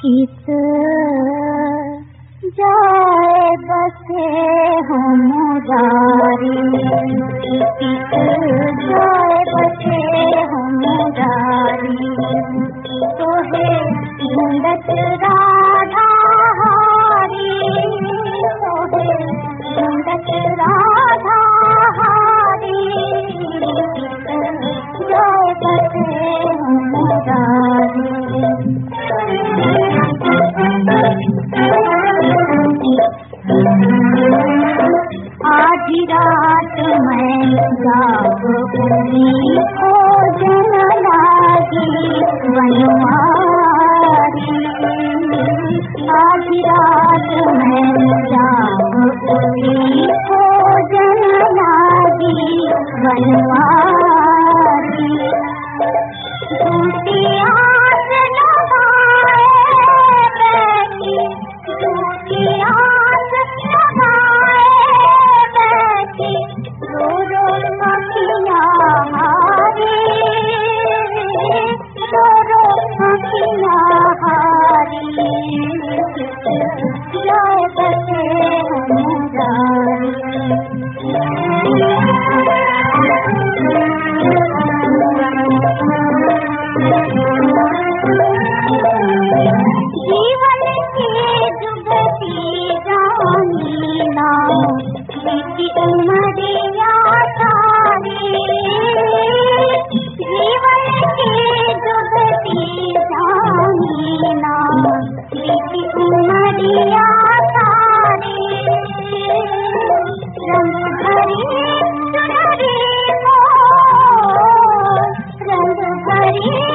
किस जाए बसे हो मुरारी, किस जाए बसे हो मुरारी, तो है ढूंढत राधा हारी, तो है ढूंढत राधा हारी, जाए बसे हो मुरारी। आधी रात मैं जाग उठी, खोजन लागी वनवारी, आधी रात मैं जाग उठी, खोजन लागी वनवारी, झूठी आस लगाए बैठी, झूठी आस लगाए बैठी, रो रो अखियाँ हारी, रो रो अखियाँ हारी, जाए बसे मुरारी। जीवन की जुगती जानी ना, बीती उमरिया सारी, जीवन की जुगती जानी ना, बीती उमरिया सारी, रंग भरी चुनरी को, रंग भरी